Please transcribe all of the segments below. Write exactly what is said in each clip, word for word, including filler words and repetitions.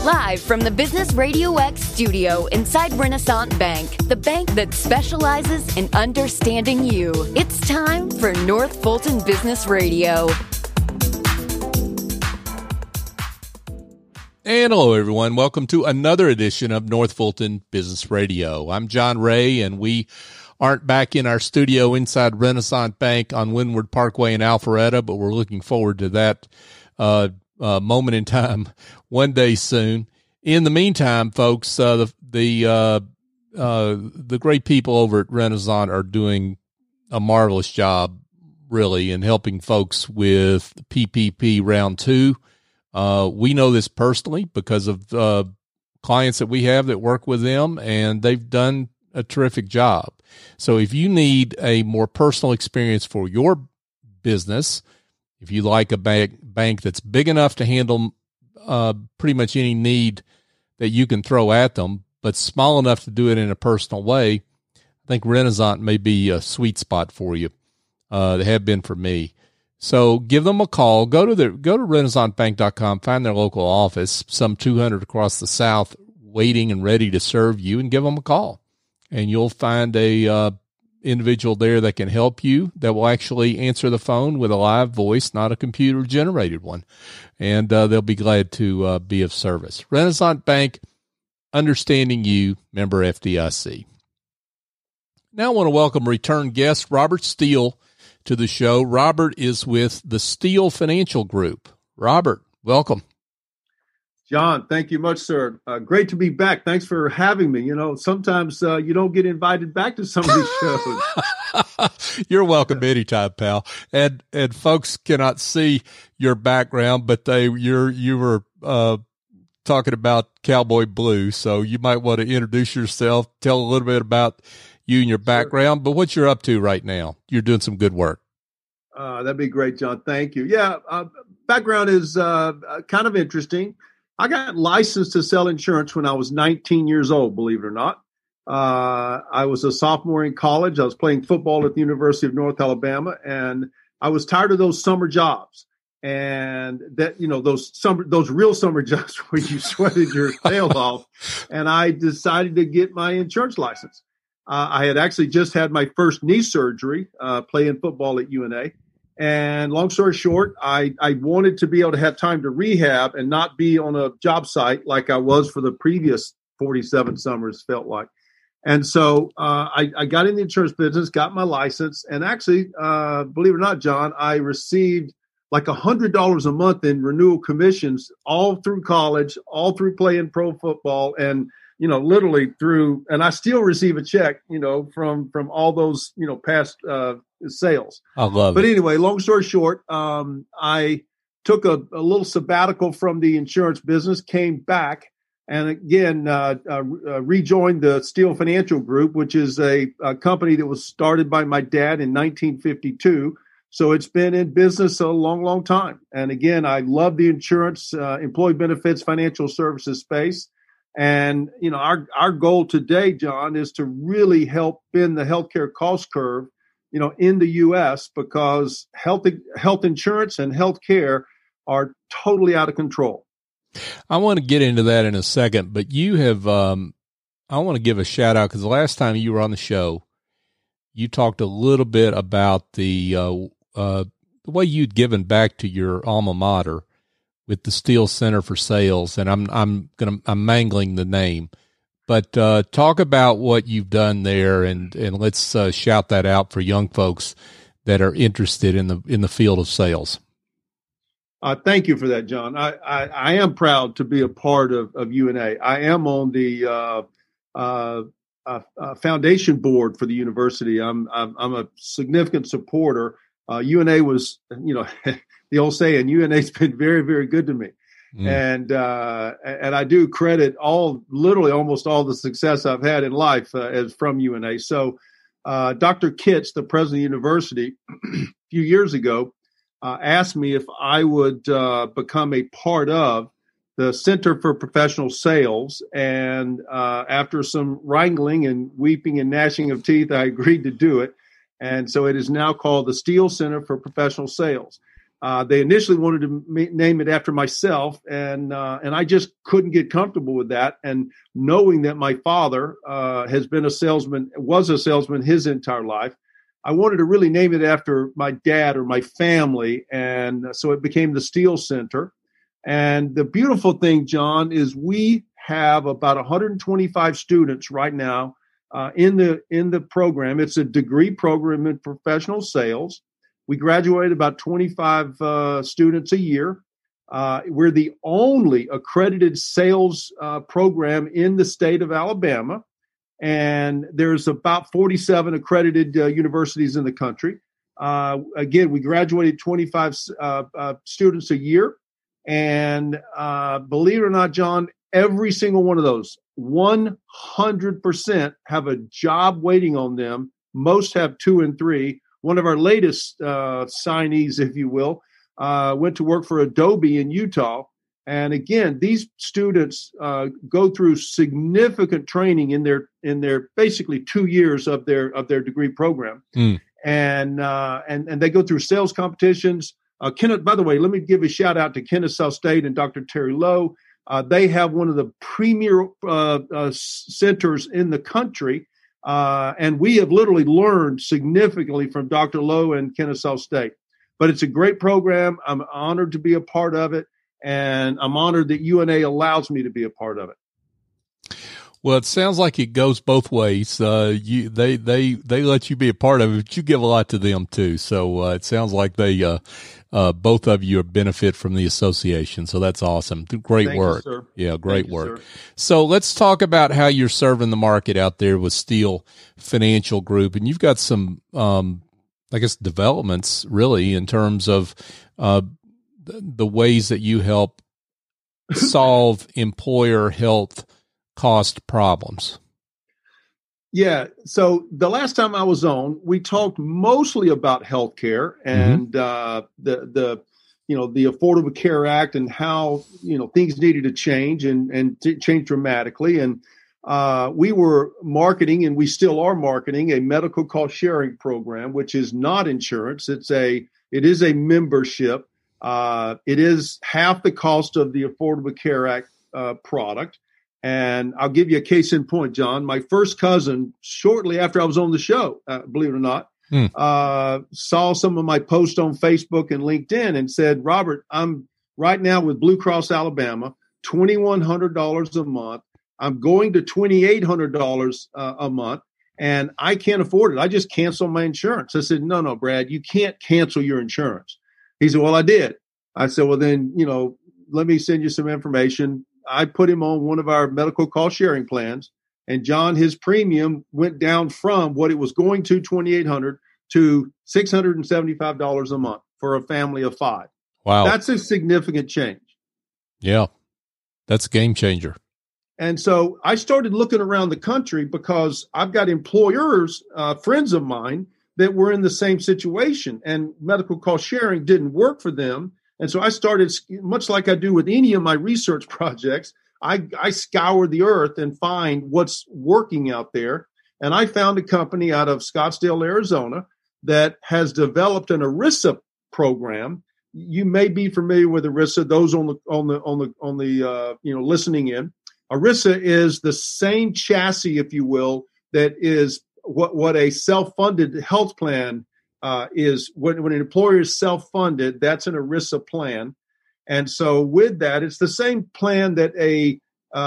Live from the Business Radio X studio inside Renaissance Bank, the bank that specializes in understanding you. It's time for North Fulton Business Radio. And hello, everyone. Welcome to another edition of North Fulton Business Radio. I'm John Ray, and we aren't back in our studio inside Renaissance Bank on Windward Parkway in Alpharetta, but we're looking forward to that uh, uh, moment in time one day soon. In the meantime, folks, uh, the the uh, uh, the great people over at Renaissance are doing a marvelous job, really, in helping folks with P P P Round Two. Uh, we know this personally because of uh, clients that we have that work with them, and they've done a terrific job. So if you need a more personal experience for your business, if you like a bank, bank that's big enough to handle uh, pretty much any need that you can throw at them, but small enough to do it in a personal way, I think Renaissance may be a sweet spot for you. Uh, they have been for me. So give them a call. Go to the go to renaissance bank dot com, find their local office, some two hundred across the South, waiting and ready to serve you, and give them a call. And you'll find a uh, individual there that can help you, that will actually answer the phone with a live voice, not a computer-generated one. And uh, they'll be glad to uh, be of service. Renaissance Bank, understanding you, member F D I C. Now I want to welcome return guest Robert Steele to the show. Robert is with the Steele Financial Group. Robert, welcome. John, thank you much, sir. Uh, great to be back. Thanks for having me. You know, sometimes uh, you don't get invited back to some of these shows. You're welcome anytime, pal. And and folks cannot see your background, but they you're you were uh, talking about Cowboy Blue, so you might want to introduce yourself, tell a little bit about you and your background, but what you're up to right now. You're doing some good work. Uh, that'd be great, John. Thank you. Yeah, uh, background is uh, kind of interesting. I got licensed to sell insurance when I was nineteen years old, believe it or not. Uh, I was a sophomore in college. I was playing football at the University of North Alabama, and I was tired of those summer jobs. And that, you know, those summer, those real summer jobs where you sweated your tail off. And I decided to get my insurance license. Uh, I had actually just had my first knee surgery uh, playing football at U N A. And long story short, I, I wanted to be able to have time to rehab and not be on a job site like I was for the previous forty-seven summers, felt like. And so uh, I, I got in the insurance business, got my license, and actually, uh, believe it or not, John, I received like one hundred dollars a month in renewal commissions all through college, all through playing pro football, and you know, literally through, and I still receive a check, you know, from, from all those, you know, past uh, sales. I love but it. But anyway, long story short, um, I took a, a little sabbatical from the insurance business, came back, and again, uh, uh, uh, rejoined the Steele Financial Group, which is a, a company that was started by my dad in nineteen fifty-two. So it's been in business a long, long time. And again, I love the insurance, uh, employee benefits, financial services space. And, you know, our, our goal today, John, is to really help bend the healthcare cost curve, you know, in the U S because health, health insurance and healthcare are totally out of control. I want to get into that in a second, but you have, um, I want to give a shout out because the last time you were on the show, you talked a little bit about the, uh, uh, the way you'd given back to your alma mater with the Steele Center for Sales, and I'm I'm gonna I'm mangling the name, but uh, talk about what you've done there, and and let's uh, shout that out for young folks that are interested in the in the field of sales. Uh, thank you for that, John. I, I, I am proud to be a part of, of U N A. I am on the uh, uh, uh, uh, foundation board for the university. I'm I'm, I'm a significant supporter. Uh, U N A was, you know. The old saying, U N A's been very, very good to me. Mm. And uh, and I do credit all, literally almost all the success I've had in life uh, as from U N A. So uh, Doctor Kitts, the president of the university, a few years ago, uh, asked me if I would uh, become a part of the Center for Professional Sales. And uh, after some wrangling and weeping and gnashing of teeth, I agreed to do it. And so it is now called the Steele Center for Professional Sales. Uh, they initially wanted to ma- name it after myself, and uh, and I just couldn't get comfortable with that. And knowing that my father uh, has been a salesman, was a salesman his entire life, I wanted to really name it after my dad or my family, and so it became the Steel Center. And the beautiful thing, John, is we have about one hundred twenty-five students right now uh, in the in the program. It's a degree program in professional sales. We graduate about twenty-five uh, students a year. Uh, we're the only accredited sales uh, program in the state of Alabama. And there's about forty-seven accredited uh, universities in the country. Uh, again, we graduated twenty-five uh, uh, students a year. And uh, believe it or not, John, every single one of those, one hundred percent have a job waiting on them. Most have two and three. One of our latest uh, signees, if you will, uh, went to work for Adobe in Utah. And again, these students uh, go through significant training in their in their basically two years of their of their degree program, mm. and uh, and and they go through sales competitions. Uh, Kenneth, by the way, let me give a shout out to Kennesaw State and Doctor Terry Lowe. Uh, they have one of the premier uh, uh, centers in the country, uh, and we have literally learned significantly from Doctor Lowe and Kennesaw State. But it's a great program. I'm honored to be a part of it. And I'm honored that U N A allows me to be a part of it. Well, it sounds like it goes both ways. Uh, you, they, they, they let you be a part of it, but you give a lot to them too. So, uh, it sounds like they, uh, uh, both of you benefit from the association. So that's awesome. Great Thank work. You, sir. Yeah. Great Thank work. You, so let's talk about how you're serving the market out there with Steel Financial Group. And you've got some, um, I guess developments really in terms of, uh, the ways that you help solve employer health cost problems. Yeah. So the last time I was on, we talked mostly about healthcare and mm-hmm. uh, the the you know the Affordable Care Act and how you know things needed to change and and to change dramatically. And uh, we were marketing, and we still are marketing, a medical cost sharing program, which is not insurance. It's a it is a membership. Uh, it is half the cost of the Affordable Care Act uh, product. And I'll give you a case in point, John. My first cousin, shortly after I was on the show, uh, believe it or not, hmm. uh, saw some of my posts on Facebook and LinkedIn and said, Robert, I'm right now with Blue Cross Alabama, two thousand one hundred dollars a month. I'm going to two thousand eight hundred dollars uh, a month, and I can't afford it. I just canceled my insurance. I said, no, no, Brad, you can't cancel your insurance. He said, well, I did. I said, well, then, you know, let me send you some information. I put him on one of our medical cost sharing plans. And John, his premium went down from what it was going to, two thousand eight hundred dollars, to six hundred seventy-five dollars a month for a family of five. Wow. That's a significant change. Yeah. That's a game changer. And so I started looking around the country because I've got employers, uh, friends of mine, that were in the same situation, and medical cost sharing didn't work for them. And so I started, much like I do with any of my research projects, I, I scour the earth and find what's working out there. And I found a company out of Scottsdale, Arizona, that has developed an ERISA program. You may be familiar with ERISA. Those on the on the on the on the uh, you know listening in, ERISA is the same chassis, if you will, that is what what a self-funded health plan uh, is. When, when an employer is self-funded, that's an ERISA plan. And so with that, it's the same plan that a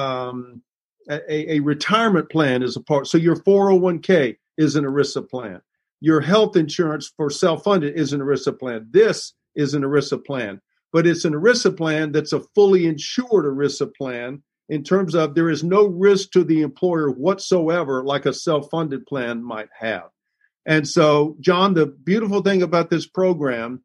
um, a, a retirement plan is a part. So your four oh one k is an ERISA plan. Your health insurance for self-funded is an ERISA plan. This is an ERISA plan, but it's an ERISA plan that's a fully insured ERISA plan in terms of there is no risk to the employer whatsoever like a self-funded plan might have. And so, John, the beautiful thing about this program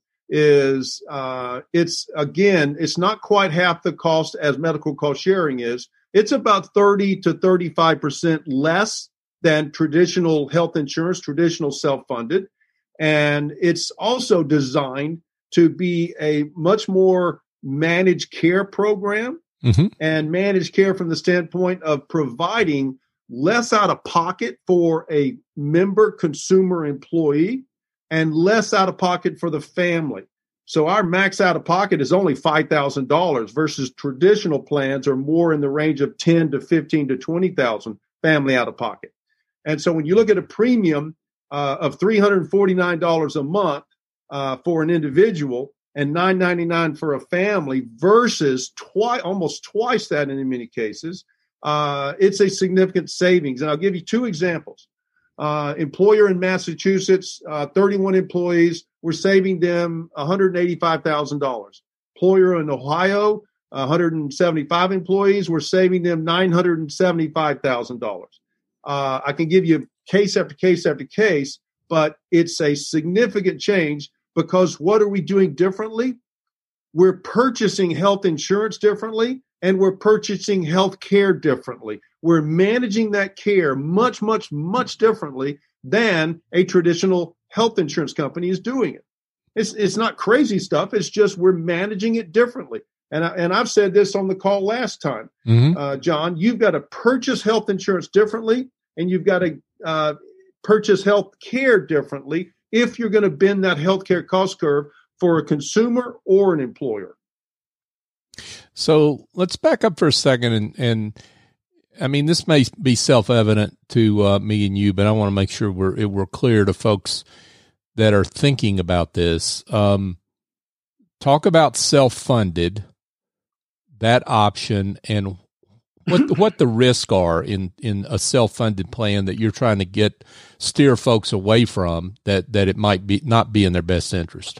is uh, it's, again, it's not quite half the cost as medical cost sharing is. It's about thirty to thirty-five percent less than traditional health insurance, traditional self-funded. And it's also designed to be a much more managed care program, mm-hmm. and managed care from the standpoint of providing less out of pocket for a member, consumer, employee, and less out of pocket for the family. So our max out of pocket is only five thousand dollars versus traditional plans are more in the range of ten to fifteen to twenty thousand family out of pocket. And so when you look at a premium uh, of three hundred forty-nine dollars a month uh, for an individual and nine ninety-nine for a family versus twice, almost twice that in many cases, uh, it's a significant savings. And I'll give you two examples. Uh, employer in Massachusetts, uh, thirty-one employees, we're saving them one hundred eighty-five thousand dollars. Employer in Ohio, one hundred seventy-five employees, we're saving them nine hundred seventy-five thousand dollars. Uh, I can give you case after case after case, but it's a significant change because what are we doing differently? We're purchasing health insurance differently, and we're purchasing health care differently. We're managing that care much, much, much differently than a traditional health insurance company is doing it. It's it's not crazy stuff. It's just we're managing it differently. And, I, and I've said this on the call last time, mm-hmm. uh, John, you've got to purchase health insurance differently, and you've got to uh, purchase health care differently if you're going to bend that healthcare cost curve for a consumer or an employer. So let's back up for a second. And, and I mean, this may be self-evident to uh, me and you, but I want to make sure we're, we're clear to folks that are thinking about this. Um, talk about self-funded, that option, and what what the risks are in, in a self-funded plan that you're trying to get steer folks away from that, that it might be not be in their best interest.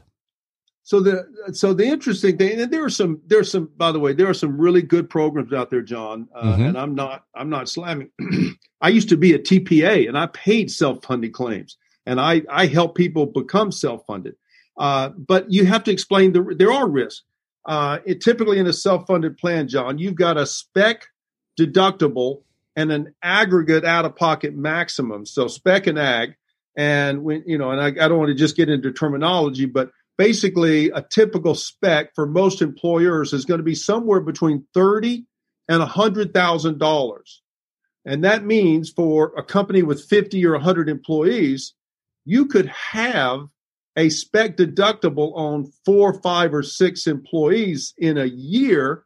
So the so the interesting thing, and there are some there are some by the way there are some really good programs out there, John. Uh, mm-hmm. And I'm not I'm not slamming. I used to be a T P A, and I paid self-funded claims, and I I help people become self-funded. Uh, but you have to explain the there are risks. Uh, it typically in a self-funded plan, John, you've got a spec deductible and an aggregate out-of-pocket maximum. So spec and ag, and when you know, and I, I don't want to just get into terminology, but basically, a typical spec for most employers is going to be somewhere between thirty thousand dollars and one hundred thousand dollars. And that means for a company with fifty or one hundred employees, you could have a spec deductible on four, five, or six employees in a year.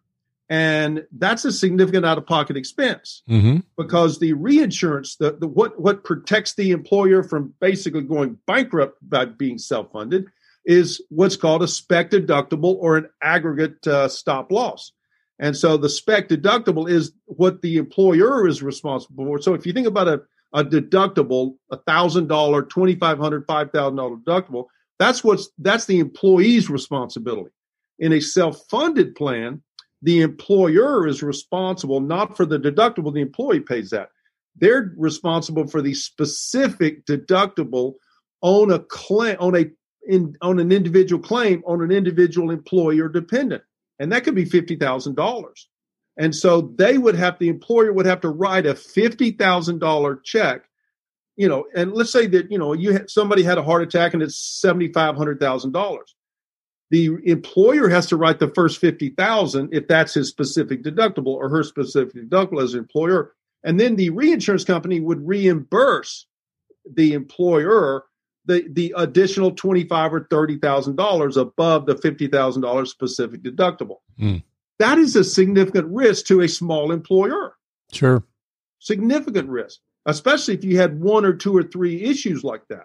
And that's a significant out-of-pocket expense mm-hmm. because the reinsurance, the, the what, what protects the employer from basically going bankrupt by being self-funded is what's called a spec deductible or an aggregate uh, stop loss. And so the spec deductible is what the employer is responsible for. So if you think about a, a deductible, a one thousand dollars, twenty-five hundred dollars, five thousand dollars deductible, that's what's that's the employee's responsibility. In a self-funded plan, the employer is responsible not for the deductible, the employee pays that. They're responsible for the specific deductible on a claim, on a In, on an individual claim on an individual employee or dependent. And that could be fifty thousand dollars. And so they would have, the employer would have to write a fifty thousand dollars check, you know, and let's say that, you know, you had, somebody had a heart attack and it's seven thousand five hundred dollars. The employer has to write the first fifty thousand dollars if that's his specific deductible or her specific deductible as an employer. And then the reinsurance company would reimburse the employer the the additional twenty-five thousand dollars or thirty thousand dollars above the fifty thousand dollars specific deductible. Mm. That is a significant risk to a small employer. Sure. Significant risk, especially if you had one or two or three issues like that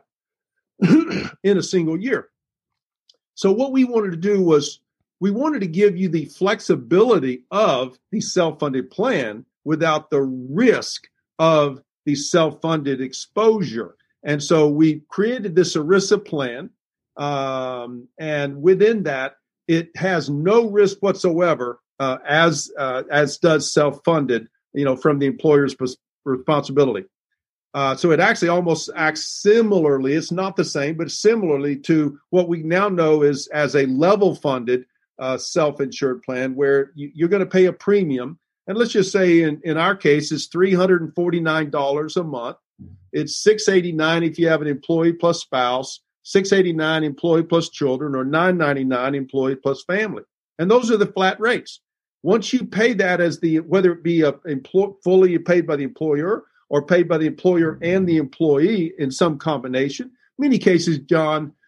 in a single year. So what we wanted to do was we wanted to give you the flexibility of the self-funded plan without the risk of the self-funded exposure. And so we created this ERISA plan, um, and within that, it has no risk whatsoever, uh, as uh, as does self-funded, you know, from the employer's responsibility. Uh, so it actually almost acts similarly. It's not the same, but similarly to what we now know is as a level-funded uh, self-insured plan, where you, you're going to pay a premium. And let's just say in, in our case, it's three hundred forty-nine dollars a month. It's six hundred eighty-nine dollars if you have an employee plus spouse, six hundred eighty-nine dollars employee plus children, or nine hundred ninety-nine dollars employee plus family. And those are the flat rates. Once you pay that as the, whether it be a employ, fully paid by the employer or paid by the employer and the employee in some combination, many cases, John,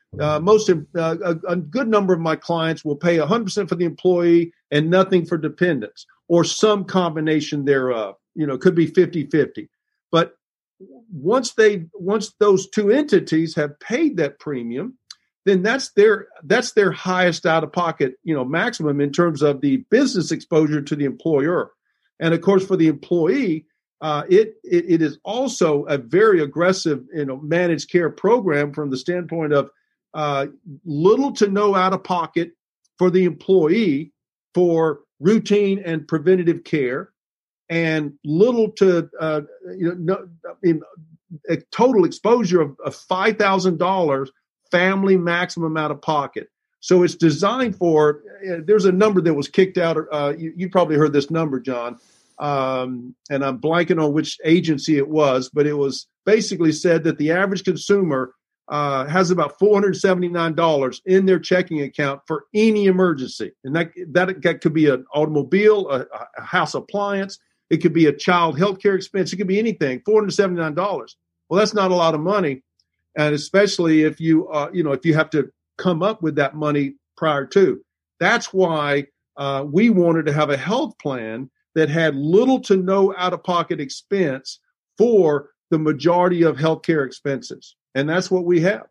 Uh, most uh, a, a good number of my clients will pay one hundred percent for the employee and nothing for dependents, or some combination thereof. You know, it could be fifty-fifty. But once they once those two entities have paid that premium, then that's their that's their highest out-of-pocket, you know, maximum in terms of the business exposure to the employer. And of course, for the employee, uh, it, it it is also a very aggressive, you know, managed care program from the standpoint of uh, little to no out-of-pocket for the employee for routine and preventative care, and little to uh, you know no, I mean, a total exposure of, of five thousand dollars family maximum out of pocket. So it's designed for. Uh, there's a number that was kicked out. Uh, you, you probably heard this number, John, um, and I'm blanking on which agency it was, but it was basically said that the average consumer uh, has about four hundred seventy-nine dollars in their checking account for any emergency, and that that, that could be an automobile, a, a house appliance. It could be a child health care expense. It could be anything, four hundred seventy-nine dollars. Well, that's not a lot of money. And especially if you, uh, you know, if you have to come up with that money prior to. That's why uh, we wanted to have a health plan that had little to no out-of-pocket expense for the majority of healthcare expenses. And that's what we have.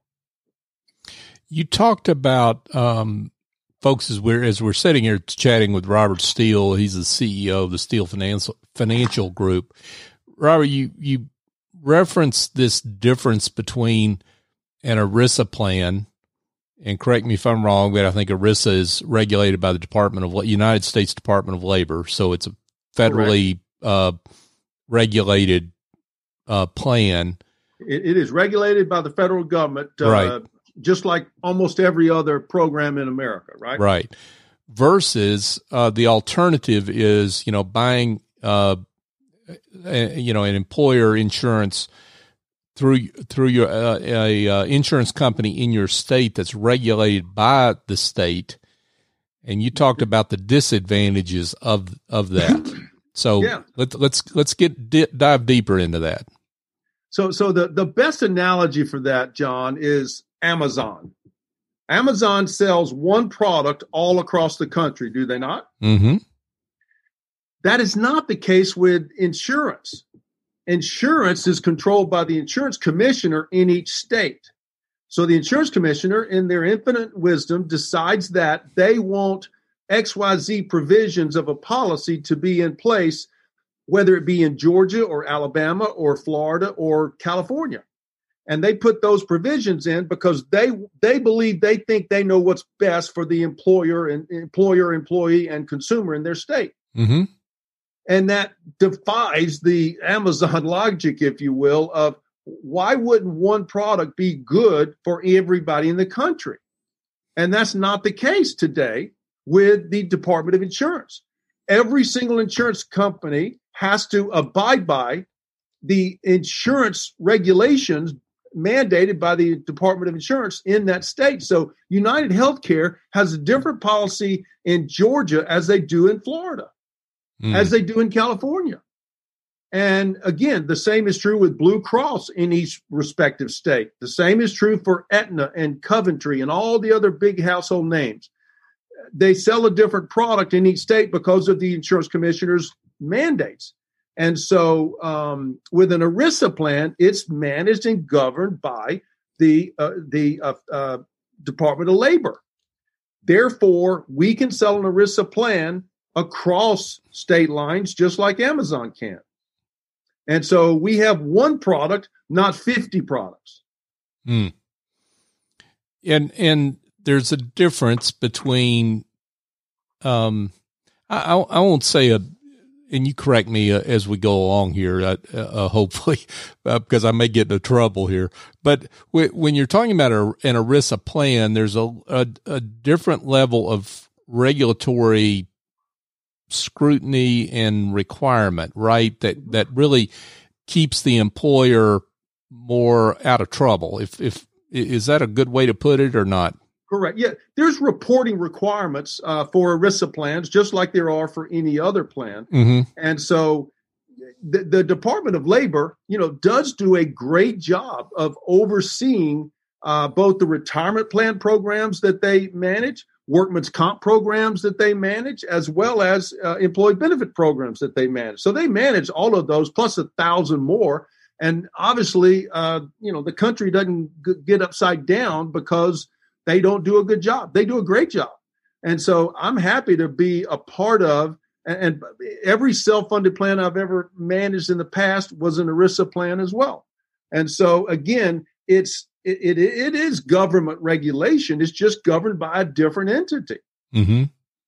You talked about, um, folks, as we're, as we're sitting here chatting with Robert Steele, he's the C E O of the Steele Financial, Financial Group. Robert, you, you referenced this difference between an ERISA plan, and correct me if I'm wrong, but I think ERISA is regulated by the Department of United States Department of Labor. So it's a federally uh, regulated uh, plan. It, it is regulated by the federal government, uh, right. just like almost every other program in America, right? Right. Versus uh, the alternative is, you know, buying, uh, a, you know, an employer insurance through through your uh, a uh, insurance company in your state that's regulated by the state. And you talked about the disadvantages of of that. So yeah. let's let's let's get di- dive deeper into that. So so the, the best analogy for that, John, is Amazon. Amazon sells one product all across the country, do they not? Mm-hmm. That is not the case with insurance. Insurance is controlled by the insurance commissioner in each state. So the insurance commissioner, in their infinite wisdom, decides that they want X Y Z provisions of a policy to be in place, whether it be in Georgia or Alabama or Florida or California. And they put those provisions in because they they believe they think they know what's best for the employer and employer, employee, and consumer in their state. Mm-hmm. And that defies the Amazon logic, if you will, of why wouldn't one product be good for everybody in the country? And that's not the case today with the Department of Insurance. Every single insurance company has to abide by the insurance regulations mandated by the Department of Insurance in that state. So United Healthcare has a different policy in Georgia as they do in Florida, mm. as they do in California. And again, the same is true with Blue Cross in each respective state. The same is true for Aetna and Coventry and all the other big household names. They sell a different product in each state because of the insurance commissioner's mandates. And so um, with an ERISA plan, it's managed and governed by the uh, the uh, uh, Department of Labor. Therefore, we can sell an ERISA plan across state lines just like Amazon can. And so we have one product, not fifty products. Mm. And and there's a difference between, um, I, I won't say a, and you correct me uh, as we go along here, uh, uh, hopefully, uh, because I may get into trouble here. But w- when you're talking about a, an ERISA plan, there's a, a, a different level of regulatory scrutiny and requirement, right? That that really keeps the employer more out of trouble. If if is that a good way to put it or not? Correct. Yeah, there's reporting requirements uh, for ERISA plans, just like there are for any other plan. Mm-hmm. And so the, the Department of Labor, you know, does do a great job of overseeing uh, both the retirement plan programs that they manage, workman's comp programs that they manage, as well as uh, employee benefit programs that they manage. So they manage all of those plus a thousand more. And obviously, uh, you know, the country doesn't g- get upside down because they don't do a good job. They do a great job. And so I'm happy to be a part of, and, and every self-funded plan I've ever managed in the past was an ERISA plan as well. And so again, it's it, it, it is government regulation. It's just governed by a different entity. Mm-hmm.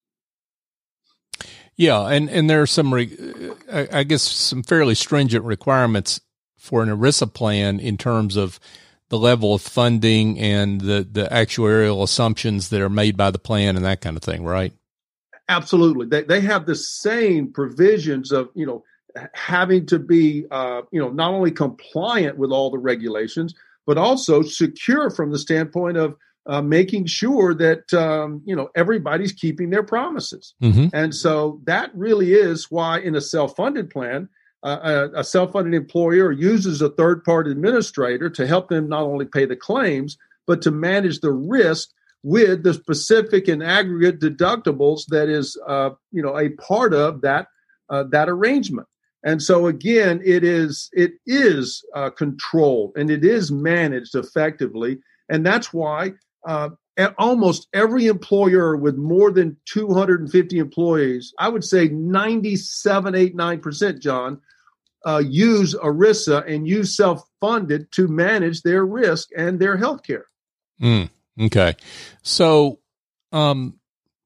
Yeah, and, and there are some, re- I guess, some fairly stringent requirements for an ERISA plan in terms of the level of funding and the, the actuarial assumptions that are made by the plan and that kind of thing, right? Absolutely. They they have the same provisions of, you know, having to be, uh, you know, not only compliant with all the regulations, but also secure from the standpoint of uh, making sure that, um, you know, everybody's keeping their promises. Mm-hmm. And so that really is why in a self-funded plan, Uh, a, a self-funded employer uses a third-party administrator to help them not only pay the claims, but to manage the risk with the specific and aggregate deductibles that is, uh, you know, a part of that uh, that arrangement. And so again, it is it is uh, controlled and it is managed effectively, and that's why uh, almost every employer with more than two hundred fifty employees, I would say ninety-seven, eight, nine percent, John, uh, use ERISA and use self-funded to manage their risk and their health care. Mm, okay. So um,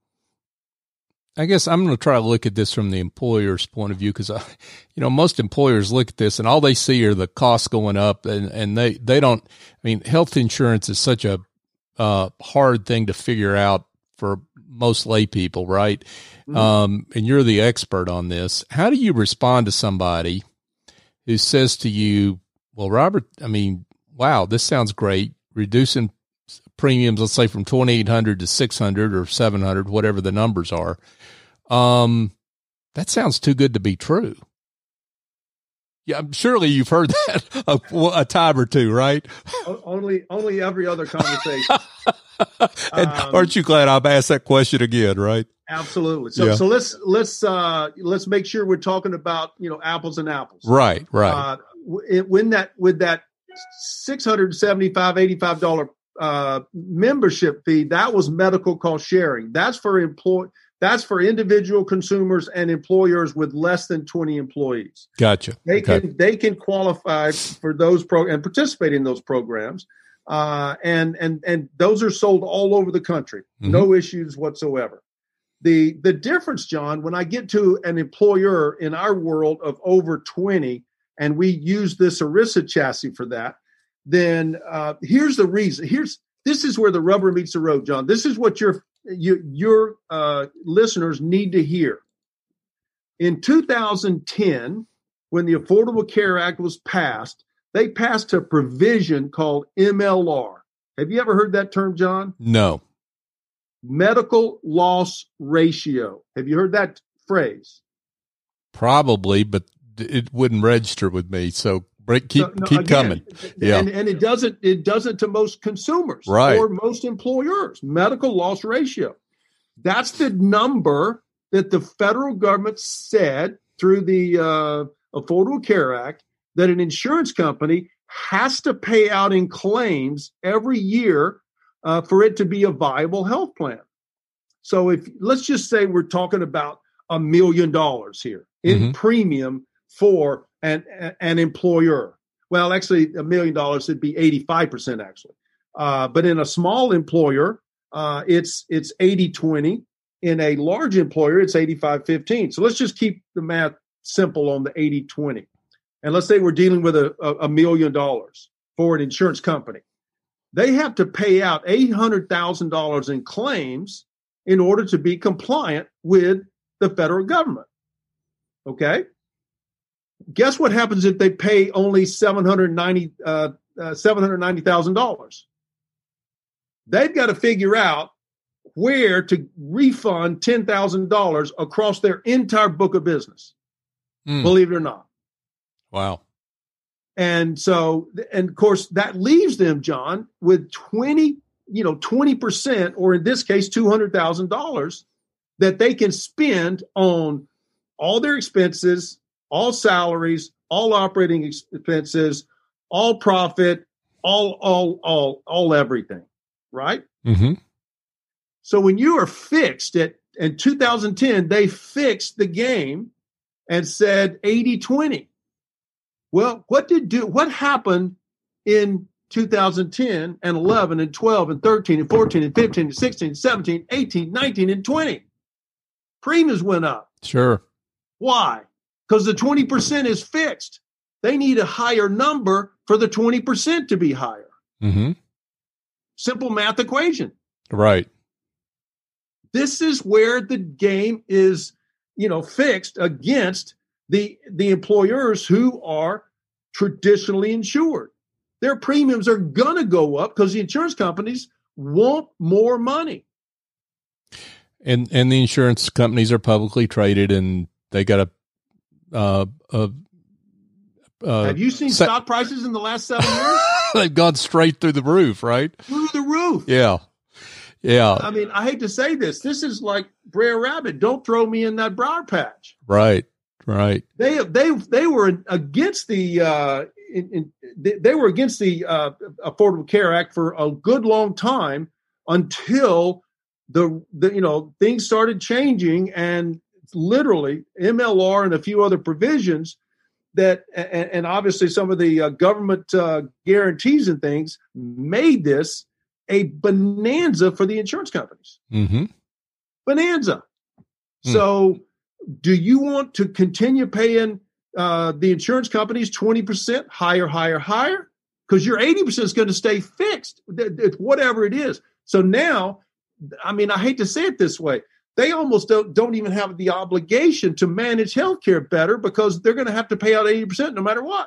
I guess I'm going to try to look at this from the employer's point of view because, you know, most employers look at this and all they see are the costs going up and, and they, they don't, I mean, health insurance is such a uh, hard thing to figure out for most lay people, right? Mm-hmm. Um, and you're the expert on this. How do you respond to somebody who says to you, well, Robert, I mean, wow, this sounds great. Reducing premiums, let's say from twenty-eight hundred to six hundred or seven hundred, whatever the numbers are. Um, that sounds too good to be true. Yeah, surely you've heard that a, a time or two, right? Only, only every other conversation. And um, aren't you glad I've asked that question again, right? Absolutely. So, yeah. so let's let's uh, let's make sure we're talking about, you know, apples and apples. Right, right. Uh, when that with that six hundred seventy-five, eighty-five dollars uh, membership fee, that was medical cost sharing. That's for employ. That's for individual consumers and employers with less than twenty employees. Gotcha. They okay. can they can qualify for those pro and participate in those programs, uh, and and and those are sold all over the country. Mm-hmm. No issues whatsoever. The the difference, John, when I get to an employer in our world of over twenty, and we use this ERISA chassis for that, then uh, here's the reason. Here's this is where the rubber meets the road, John. This is what your you, your uh, listeners need to hear. In two thousand ten, when the Affordable Care Act was passed, they passed a provision called M L R. Have you ever heard that term, John? No. Medical loss ratio. Have you heard that phrase? Probably, but it wouldn't register with me. So break, keep so, no, keep again, coming. Yeah, and, and it doesn't it doesn't to most consumers, right, or most employers. Medical loss ratio. That's the number that the federal government said through the uh, Affordable Care Act that an insurance company has to pay out in claims every year uh, for it to be a viable health plan. So if let's just say we're talking about a million dollars here in mm-hmm. premium for an, an employer. Well, actually, a million dollars would be eighty-five percent actually. Uh, but in a small employer, uh, it's it's eighty twenty. In a large employer, it's eighty-five fifteen. So let's just keep the math simple on the eighty twenty. And let's say we're dealing with a, a, a million dollars for an insurance company. They have to pay out eight hundred thousand dollars in claims in order to be compliant with the federal government. Okay? Guess what happens if they pay only seven hundred ninety thousand dollars? Uh, uh, seven hundred ninety thousand dollars? They've got to figure out where to refund ten thousand dollars across their entire book of business. Mm. Believe it or not. Wow. And so, and of course, that leaves them, John, with twenty, you know, twenty percent, or in this case, two hundred thousand dollars that they can spend on all their expenses, all salaries, all operating expenses, all profit, all, all, all, all everything, right? Mm-hmm. So when you are fixed at, in two thousand ten, they fixed the game and said eighty twenty. Well, what did do, what happened in two thousand ten and eleven and twelve and thirteen and fourteen and fifteen and sixteen and seventeen, eighteen, nineteen and twenty? Premiums went up. Sure. Why? Because the twenty percent is fixed. They need a higher number for the twenty percent to be higher. Mm-hmm. Simple math equation. Right. This is where the game is, you know, fixed against the, the employers who are traditionally insured. Their premiums are going to go up because the insurance companies want more money. And and the insurance companies are publicly traded, and they got a. Uh, a uh, Have you seen se- stock prices in the last seven years? They've gone straight through the roof, right? Through the roof. Yeah, yeah. I mean, I hate to say this. This is like Brer Rabbit. Don't throw me in that briar patch. Right, right. They they they were against the uh, in, in, they, they were against the uh, Affordable Care Act for a good long time until the, the you know things started changing, and literally M L R and a few other provisions that and, and obviously some of the uh, government uh, guarantees and things made this a bonanza for the insurance companies. Mm-hmm. Bonanza. Mm. So do you want to continue paying uh, the insurance companies twenty percent higher, higher, higher? Because your eighty percent is going to stay fixed, whatever it is. So now, I mean, I hate to say it this way, they almost don't, don't even have the obligation to manage healthcare better because they're going to have to pay out eighty percent no matter what.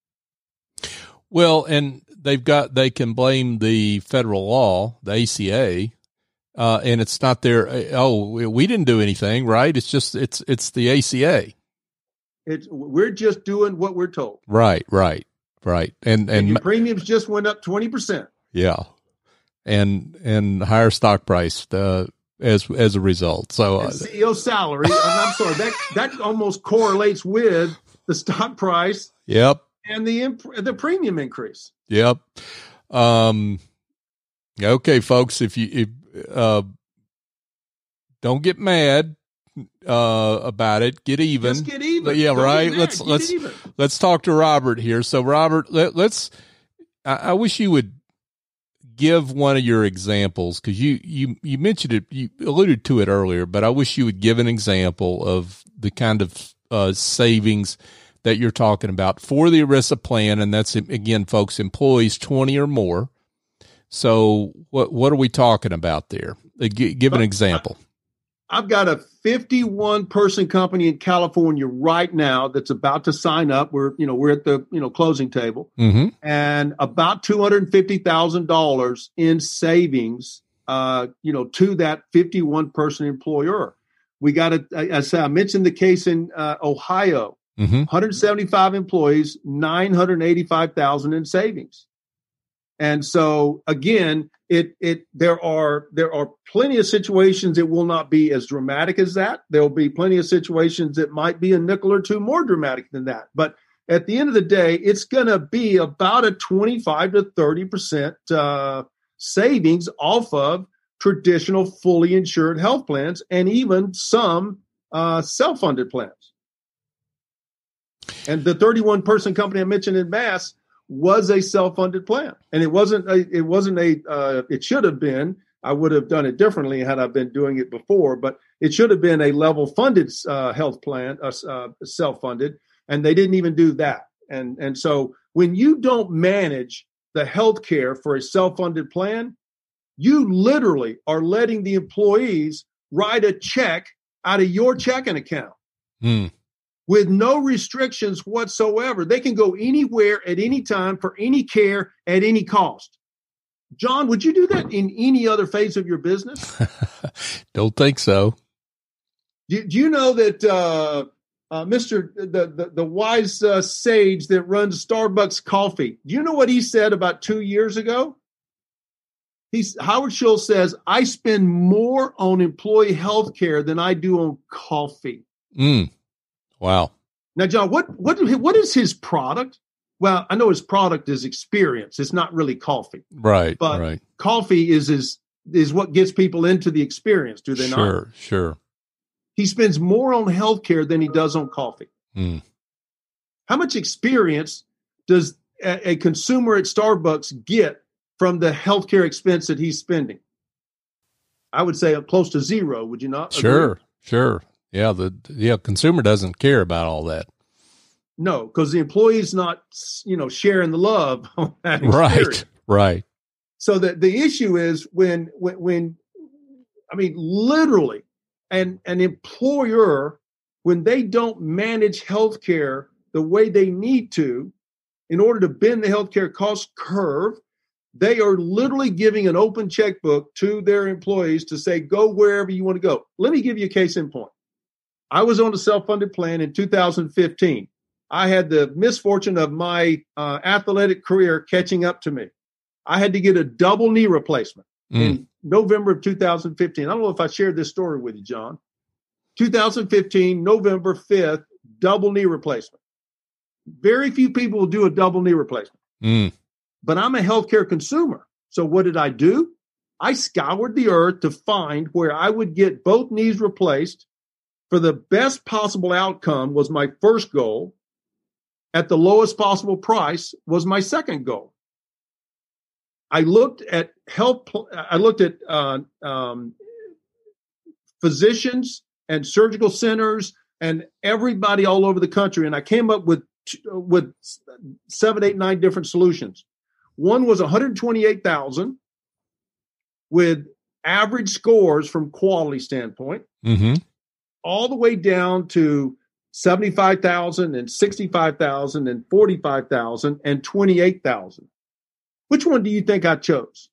Well, and they've got, they can blame the federal law, the A C A, uh, and it's not their, oh, we didn't do anything, right? It's just, it's, it's the A C A. It's, we're just doing what we're told. Right, right, right. And, and, and your premiums just went up twenty percent. Yeah. And, and higher stock price, uh, as, as a result. So, uh, C E O salary, I'm, I'm sorry, that, that almost correlates with the stock price. Yep. And the, imp- the premium increase. Yep. Um, okay, folks, if you, if, uh, don't get mad, uh, about it, get even. Just get even. But yeah, Don't right. get Let's, get let's, even. let's talk to Robert here. So Robert, let, let's, I, I wish you would give one of your examples, because you, you, you mentioned it, you alluded to it earlier, but I wish you would give an example of the kind of uh, savings that you're talking about for the ERISA plan. And that's, again, folks, employees twenty or more. So what what are we talking about there? G- give an example. I've got a fifty-one person company in California right now that's about to sign up. We're, you know, we're at the, you know, closing table, mm-hmm. and about two hundred fifty thousand dollars in savings, uh, you know, to that fifty-one person employer. We got a, as I mentioned, the case in uh, Ohio, mm-hmm. one hundred seventy-five employees, nine hundred eighty-five thousand in savings. And so again, it it there are there are plenty of situations it will not be as dramatic as that. There will be plenty of situations that might be a nickel or two more dramatic than that. But at the end of the day, it's going to be about a twenty-five to thirty percent uh, savings off of traditional fully insured health plans and even some uh, self-funded plans. And the thirty-one person company I mentioned in Mass was a self-funded plan, and it wasn't a, it wasn't a, uh, it should have been, I would have done it differently had I been doing it before, but it should have been a level funded uh, health plan, uh, uh, self-funded, and they didn't even do that. And, and so when you don't manage the health care for a self-funded plan, you literally are letting the employees write a check out of your checking account. Hmm. With no restrictions whatsoever. They can go anywhere at any time for any care at any cost. John, would you do that in any other phase of your business? Don't think so. Do, do you know that uh, uh, Mister The, the, the wise uh, sage that runs Starbucks Coffee. Do you know what he said about two years ago? He's, Howard Schultz says, I spend more on employee health care than I do on coffee. Mm. Wow. Now, John, what, what, what is his product? Well, I know his product is experience. It's not really coffee. Right, but right. Coffee is, is, is what gets people into the experience, do they sure, not? Sure, sure. He spends more on healthcare than he does on coffee. Mm. How much experience does a, a consumer at Starbucks get from the healthcare expense that he's spending? I would say close to zero. Would you not? Sure, agree? Sure. Yeah, the yeah consumer doesn't care about all that. No, because the employee's not, you know, sharing the love on that experience. Right, right. So the, the issue is when, when, when, I mean, literally, an, an employer, when they don't manage healthcare the way they need to, in order to bend the healthcare cost curve, they are literally giving an open checkbook to their employees to say, go wherever you want to go. Let me give you a case in point. I was on a self-funded plan in two thousand fifteen. I had the misfortune of my uh, athletic career catching up to me. I had to get a double knee replacement mm. in November of two thousand fifteen. I don't know if I shared this story with you, John. two thousand fifteen, November fifth, double knee replacement. Very few people will do a double knee replacement. Mm. But I'm a healthcare consumer. So what did I do? I scoured the earth to find where I would get both knees replaced for the best possible outcome was my first goal. At the lowest possible price was my second goal. I looked at health. I looked at uh, um, physicians and surgical centers and everybody all over the country, and I came up with with seven, eight, nine different solutions. One was one hundred twenty-eight thousand with average scores from quality standpoint, mm-hmm. all the way down to seventy-five thousand and sixty-five thousand and forty-five thousand and twenty-eight thousand. Which one do you think I chose?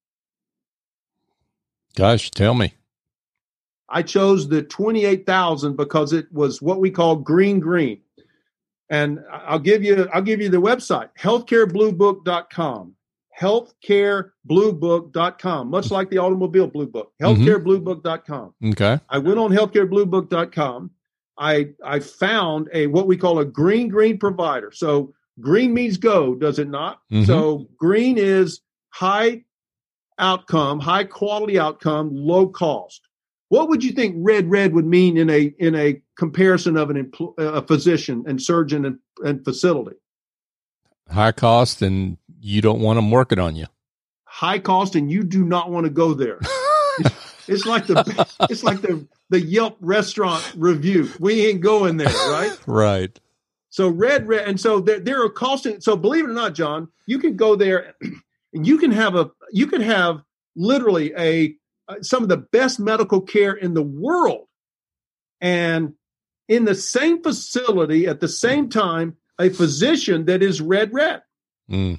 Gosh, tell me. I chose the twenty-eight thousand because it was what we call green green. And I'll give you I'll give you the website, healthcare blue book dot com. healthcare blue book dot com, much like the automobile blue book, healthcare blue book dot com. Okay. I went on healthcare blue book dot com. I I found a what we call a green green provider. So green means go, does it not? Mm-hmm. So green is high outcome, high quality outcome, low cost. What would you think red red would mean in a in a comparison of an empl- a physician and surgeon and, and facility? High cost, and you don't want them working on you. High cost, and you do not want to go there. It's like the it's like the the Yelp restaurant review. We ain't going there, right? Right. So red, red, and so there there are costing. So believe it or not, John, you can go there, and you can have a you can have literally a uh, some of the best medical care in the world, and in the same facility at the same time, a physician that is red red. Mm.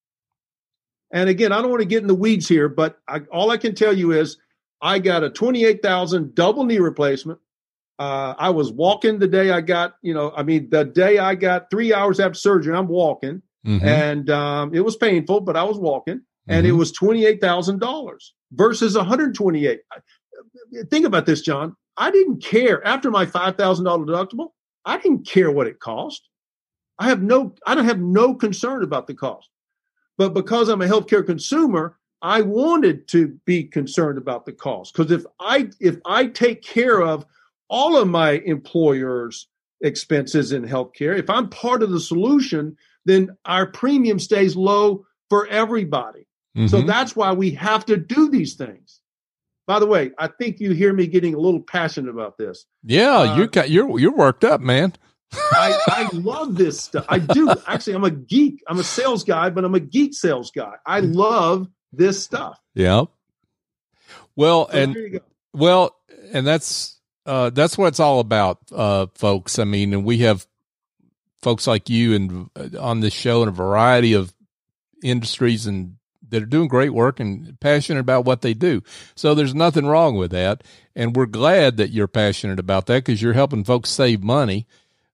And again, I don't want to get in the weeds here, but I, all I can tell you is I got a twenty-eight thousand double knee replacement. Uh, I was walking the day I got, you know, I mean, the day I got three hours after surgery, I'm walking, mm-hmm. and um, it was painful, but I was walking, and mm-hmm. it was twenty-eight thousand dollars versus one hundred twenty-eight. Think about this, John. I didn't care after my five thousand dollars deductible. I didn't care what it cost. I have no, I don't have no concern about the cost, but because I'm a healthcare consumer, I wanted to be concerned about the cost. Because if I, if I take care of all of my employers' expenses in healthcare, if I'm part of the solution, then our premium stays low for everybody. Mm-hmm. So that's why we have to do these things. By the way, I think you hear me getting a little passionate about this. Yeah, uh, you got you're you're worked up, man. I, I love this stuff. I do. Actually, I'm a geek. I'm a sales guy, but I'm a geek sales guy. I love this stuff. Yeah. Well, so and there you go. well, and that's uh, that's what it's all about, uh, folks. I mean, and we have folks like you and uh, on this show in a variety of industries and that are doing great work and passionate about what they do. So there's nothing wrong with that. And we're glad that you're passionate about that because you're helping folks save money.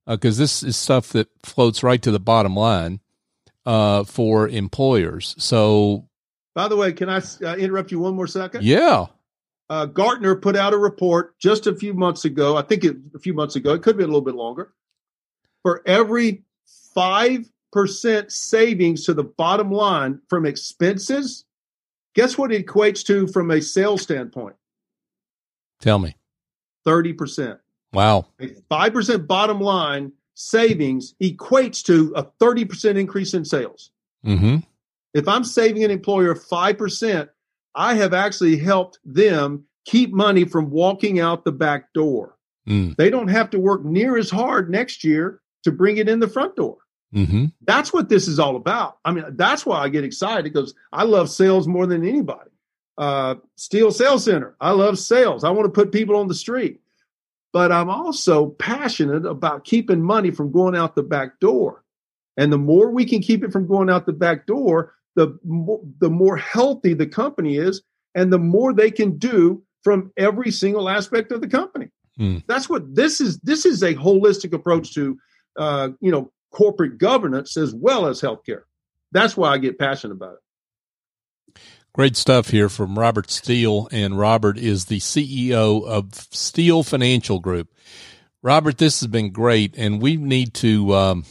because uh, this is stuff that floats right to the bottom line uh, for employers. So, by the way, can I uh, interrupt you one more second? Yeah. Uh, Gartner put out a report just a few months ago. I think it, a few months ago. It could be a little bit longer. For every five percent savings to the bottom line from expenses, guess what it equates to from a sales standpoint? Tell me. thirty percent. Wow. A five percent bottom line savings equates to a thirty percent increase in sales. Mm-hmm. If I'm saving an employer five percent, I have actually helped them keep money from walking out the back door. Mm. They don't have to work near as hard next year to bring it in the front door. Mm-hmm. That's what this is all about. I mean, that's why I get excited, because I love sales more than anybody. Uh, Steel Sales Center, I love sales. I want to put people on the street. But I'm also passionate about keeping money from going out the back door. And the more we can keep it from going out the back door, the more, the more healthy the company is, and the more they can do from every single aspect of the company. Mm. That's what this is. This is a holistic approach to, uh, you know, corporate governance as well as healthcare. That's why I get passionate about it. Great stuff here from Robert Steele, and Robert is the C E O of Steele Financial Group. Robert, this has been great, and we need to um,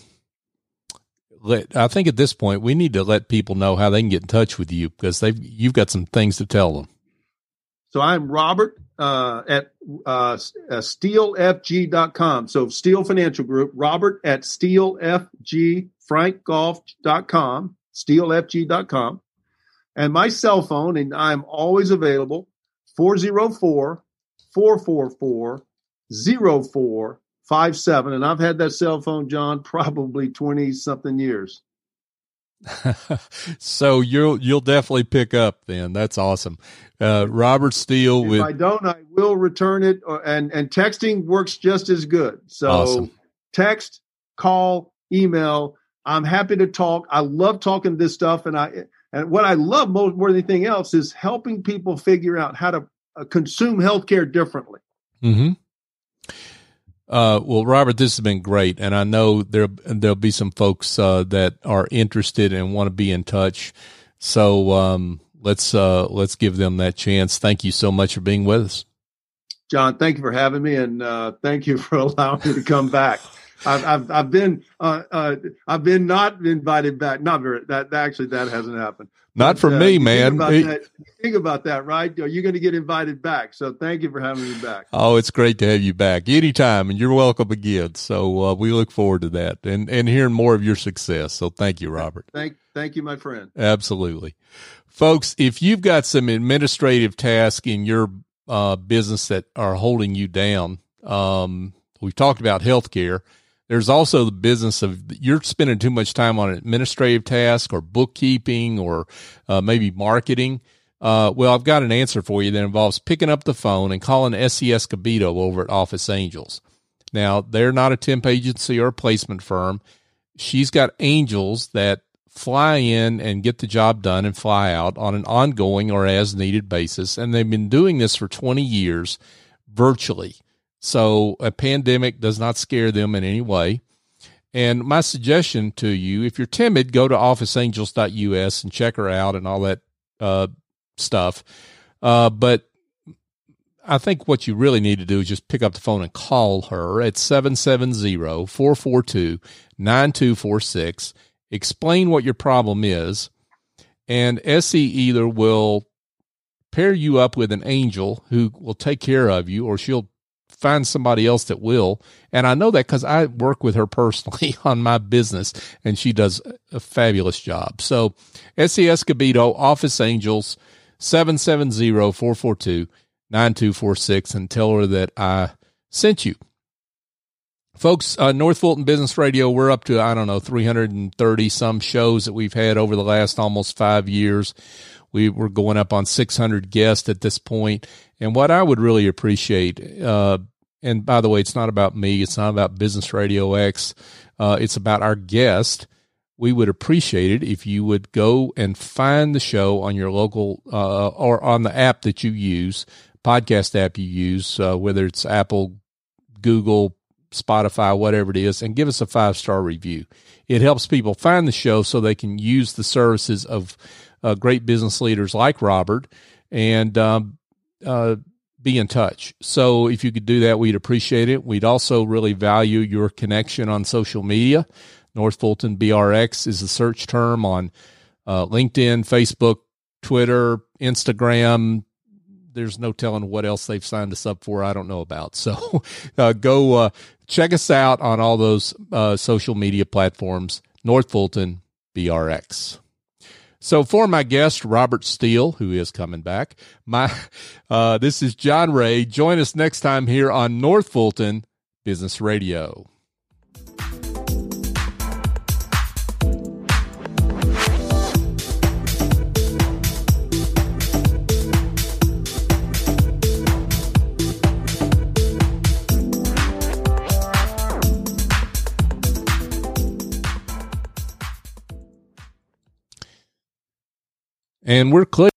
let. I think at this point we need to let people know how they can get in touch with you, because they've you've got some things to tell them. So I'm Robert uh, at uh, steel f g dot com. So Steele Financial Group, Robert at steel f g frank golf dot com, steel f g dot com. And my cell phone, and I'm always available, four oh four, four four four, oh four five seven. And I've had that cell phone, John, probably twenty-something years. So you'll you'll definitely pick up then. That's awesome. Uh, Robert Steele. If with I don't, I will return it. Or, and, and texting works just as good. So awesome. Text, call, email. I'm happy to talk. I love talking this stuff. And I and what I love most more than anything else is helping people figure out how to uh, consume healthcare differently. Mm-hmm. Uh, well, Robert, this has been great, and I know there there'll be some folks uh, that are interested and want to be in touch. So um, let's uh, let's give them that chance. Thank you so much for being with us, John. Thank you for having me, and uh, thank you for allowing me to come back. I've I've, I've been uh, uh, I've been not invited back. Not very. That actually that hasn't happened. Not but, from uh, me, think man. About it, that, think about that, right? You're going to get invited back. So thank you for having me back. Oh, it's great to have you back anytime, and you're welcome again. So uh, we look forward to that and, and hearing more of your success. So thank you, Robert. Thank, thank you, my friend. Absolutely. Folks, if you've got some administrative tasks in your uh, business that are holding you down, um, we've talked about healthcare. There's also the business of you're spending too much time on an administrative task or bookkeeping or uh, maybe marketing. Uh, well, I've got an answer for you that involves picking up the phone and calling S E Escobedo over at Office Angels. Now, they're not a temp agency or a placement firm. She's got angels that fly in and get the job done and fly out on an ongoing or as needed basis. And they've been doing this for twenty years virtually. So a pandemic does not scare them in any way. And my suggestion to you, if you're timid, go to office angels dot U S and check her out and all that uh, stuff. Uh, but I think what you really need to do is just pick up the phone and call her at seven seven zero, four four two, nine two four six. Explain what your problem is, and S E either will pair you up with an angel who will take care of you, or she'll find somebody else that will. And I know that because I work with her personally on my business, and she does a fabulous job. So S E Escobedo, Office Angels, seven seven zero, four four two, nine two four six, and tell her that I sent you. Folks, uh, North Fulton Business Radio, we're up to, I don't know, three hundred thirty some shows that we've had over the last almost five years. We were going up on six hundred guests at this point. And what I would really appreciate, uh, and by the way, it's not about me. It's not about Business Radio X. Uh, it's about our guest. We would appreciate it if you would go and find the show on your local uh, or on the app that you use, podcast app you use, uh, whether it's Apple, Google, Spotify, whatever it is, and give us a five-star review. It helps people find the show so they can use the services of uh, great business leaders like Robert and um, uh, be in touch. So if you could do that, we'd appreciate it. We'd also really value your connection on social media. North Fulton B R X is the search term on uh, LinkedIn, Facebook, Twitter, Instagram. There's no telling what else they've signed us up for I don't know about. So uh, go uh, check us out on all those uh, social media platforms, North Fulton B R X. So for my guest, Robert Steele, who is coming back, my uh, this is John Ray. Join us next time here on North Fulton Business Radio. And we're clear.